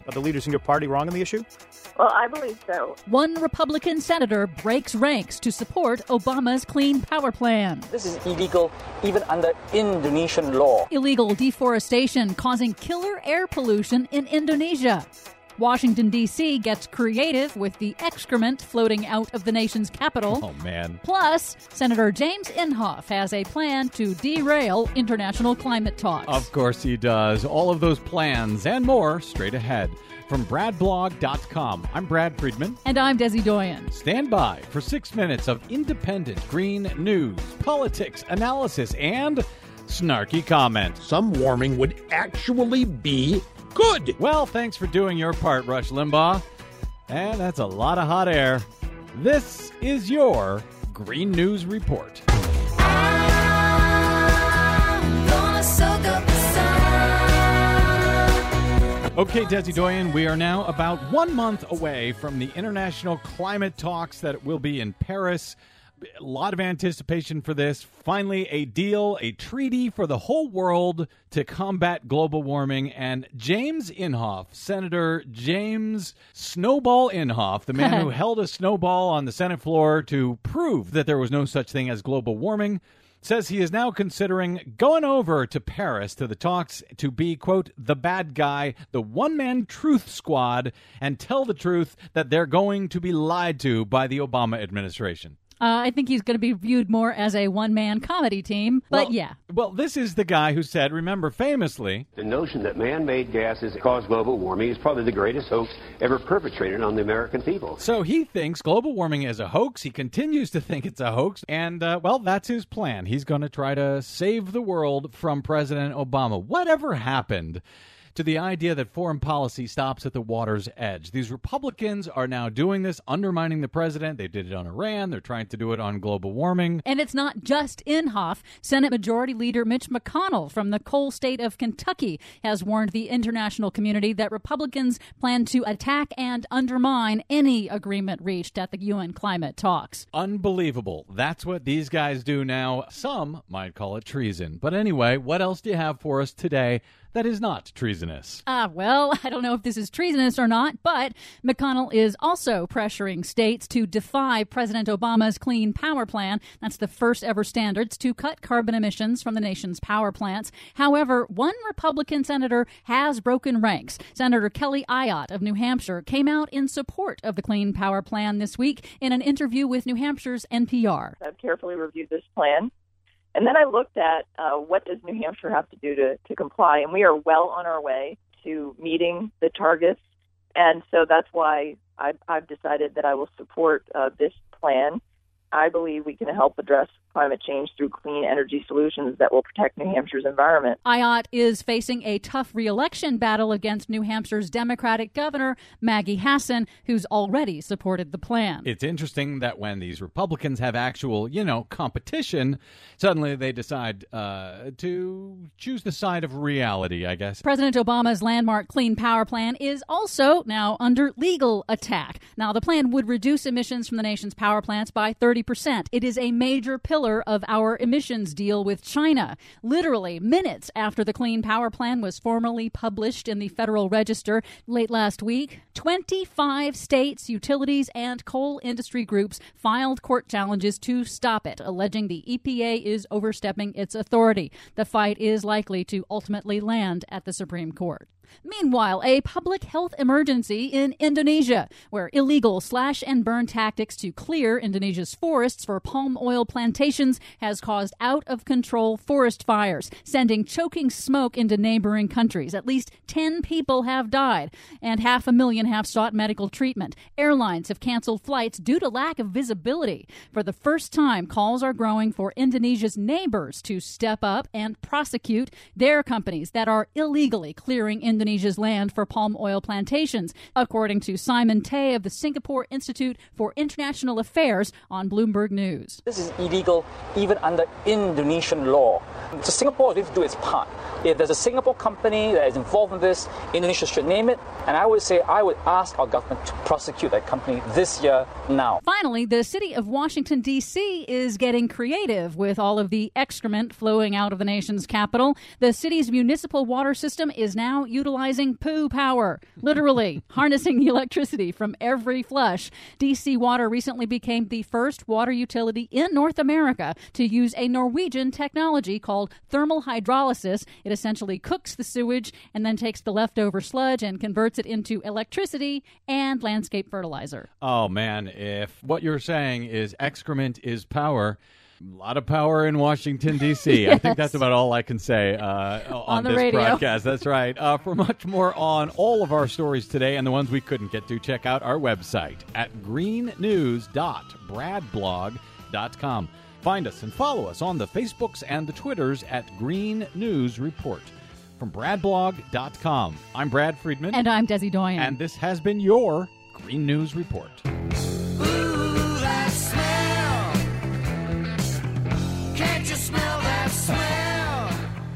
Are the leaders in your party wrong on the issue? Well, I believe so. One Republican senator breaks ranks to support Obama's Clean Power Plan. This is illegal even under Indonesian law. Illegal deforestation causing killer air pollution in Indonesia. Washington, D C gets creative with the excrement floating out of the nation's capital. Oh, man. Plus, Senator James Inhofe has a plan to derail international climate talks. Of course he does. All of those plans and more straight ahead. From brad blog dot com, I'm Brad Friedman. And I'm Desi Doyen. Stand by for six minutes of independent green news, politics, analysis, and snarky comment. Some warming would actually be good. Well, thanks for doing your part, Rush Limbaugh. And that's a lot of hot air. This is your Green News Report. Okay, Desi Doyen, we are now about one month away from the international climate talks that will be in Paris. A lot of anticipation for this. Finally, a deal, a treaty for the whole world to combat global warming. And James Inhofe, Senator James Snowball Inhofe, the man who held a snowball on the Senate floor to prove that there was no such thing as global warming, says he is now considering going over to Paris to the talks to be, quote, the bad guy, the one-man truth squad, and tell the truth that they're going to be lied to by the Obama administration. Uh, I think he's going to be viewed more as a one-man comedy team, but well, yeah. Well, this is the guy who said, remember famously, the notion that man-made gases cause global warming is probably the greatest hoax ever perpetrated on the American people. So he thinks global warming is a hoax. He continues to think it's a hoax. And, uh, well, that's his plan. He's going to try to save the world from President Obama. Whatever happened to the idea that foreign policy stops at the water's edge? These Republicans are now doing this, undermining the president. They did it on Iran. They're trying to do it on global warming. And it's not just Inhofe. Senate Majority Leader Mitch McConnell from the coal state of Kentucky has warned the international community that Republicans plan to attack and undermine any agreement reached at the U N climate talks. Unbelievable. That's what these guys do now. Some might call it treason. But anyway, what else do you have for us today that is not treasonous? Ah, uh, well, I don't know if this is treasonous or not, but McConnell is also pressuring states to defy President Obama's Clean Power Plan. That's the first ever standards to cut carbon emissions from the nation's power plants. However, one Republican senator has broken ranks. Senator Kelly Ayotte of New Hampshire came out in support of the Clean Power Plan this week in an interview with New Hampshire's N P R. I've carefully reviewed this plan. And then I looked at uh, what does New Hampshire have to do to, to comply, and we are well on our way to meeting the targets. And so that's why I've, I've decided that I will support uh, this plan. I believe we can help address climate change through clean energy solutions that will protect New Hampshire's environment. Ayotte is facing a tough re-election battle against New Hampshire's Democratic governor, Maggie Hassan, who's already supported the plan. It's interesting that when these Republicans have actual, you know, competition, suddenly they decide uh, to choose the side of reality, I guess. President Obama's landmark Clean Power Plan is also now under legal attack. Now, the plan would reduce emissions from the nation's power plants by thirty percent. It is a major pillar of our emissions deal with China. Literally minutes after the Clean Power Plan was formally published in the Federal Register late last week, twenty-five states, utilities, and coal industry groups filed court challenges to stop it, alleging the E P A is overstepping its authority. The fight is likely to ultimately land at the Supreme Court. Meanwhile, a public health emergency in Indonesia, where illegal slash and burn tactics to clear Indonesia's forests for palm oil plantations has caused out-of-control forest fires, sending choking smoke into neighboring countries. At least ten people have died, and half a million have sought medical treatment. Airlines have canceled flights due to lack of visibility. For the first time, calls are growing for Indonesia's neighbors to step up and prosecute their companies that are illegally clearing Indonesia's Indonesia's land for palm oil plantations, according to Simon Tay of the Singapore Institute for International Affairs on Bloomberg News. This is illegal even under Indonesian law. So Singapore needs to do its part If there's a Singapore company that is involved in this, Indonesia should name it. And I would say I would ask our government to prosecute that company this year now. Finally, the city of Washington, D C is getting creative with all of the excrement flowing out of the nation's capital. The city's municipal water system is now utilizing poo power, literally harnessing the electricity from every flush. D C Water recently became the first water utility in North America to use a Norwegian technology called thermal hydrolysis. It essentially cooks the sewage and then takes the leftover sludge and converts it into electricity and landscape fertilizer. Oh, man, if what you're saying is excrement is power, a lot of power in Washington, D C Yes. I think that's about all I can say uh, on, on the this radio. broadcast. That's right. Uh, for much more on all of our stories today and the ones we couldn't get to, check out our website at green news dot brad blog dot com. Find us and follow us on the Facebooks and the Twitters at Green News Report. From brad blog dot com, I'm Brad Friedman. And I'm Desi Doyen. And this has been your Green News Report. Ooh, that smell. Can't you smell that smell?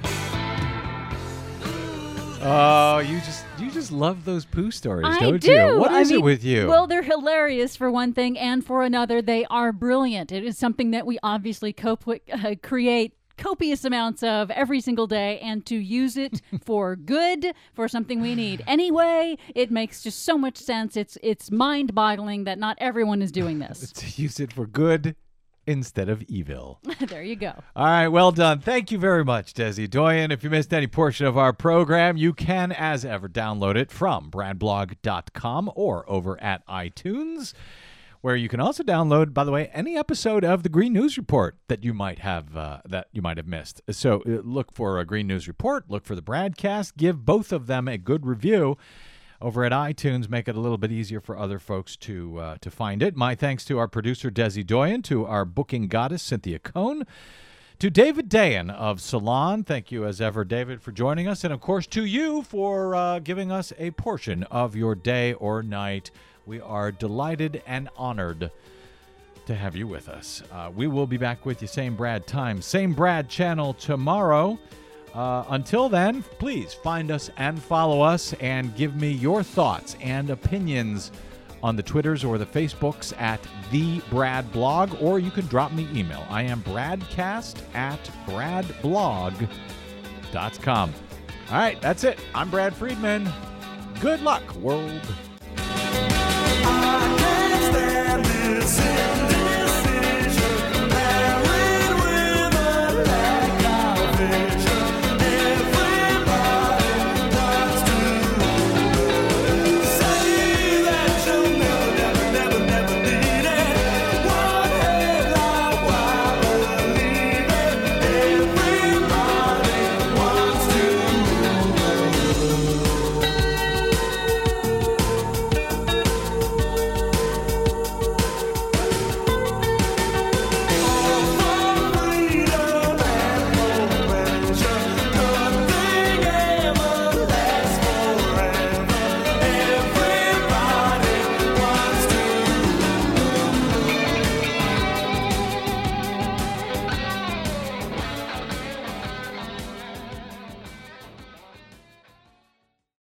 Oh, you just you just love those poo stories, I don't do. you? What I is mean, it with you? Well, they're hilarious for one thing, and for another, they are brilliant. It is something that we obviously cope with, uh, create copious amounts of every single day, and to use it for good, for something we need anyway, it makes just so much sense. It's it's mind-boggling that not everyone is doing this. To use it for good instead of evil. There you go. All right, well done. Thank you very much, Desi Doyen. If you missed any portion of our program, you can, as ever, download it from brad blog dot com or over at iTunes, where you can also download, by the way, any episode of the Green News Report that you might have uh, that you might have missed. So uh, look for a Green News Report, look for the Bradcast, give both of them a good review over at iTunes. Make it a little bit easier for other folks to uh, to find it. My thanks to our producer, Desi Doyen, to our booking goddess, Cynthia Cohn, to David Dayan of Salon. Thank you, as ever, David, for joining us. And, of course, to you for uh, giving us a portion of your day or night. We are delighted and honored to have you with us. Uh, we will be back with you same Brad time, same Brad channel tomorrow. Uh, until then, please find us and follow us and give me your thoughts and opinions on the Twitters or the Facebooks at The Brad Blog, or you can drop me email. I am bradcast at brad blog dot com. All right, that's it. I'm Brad Friedman. Good luck, world.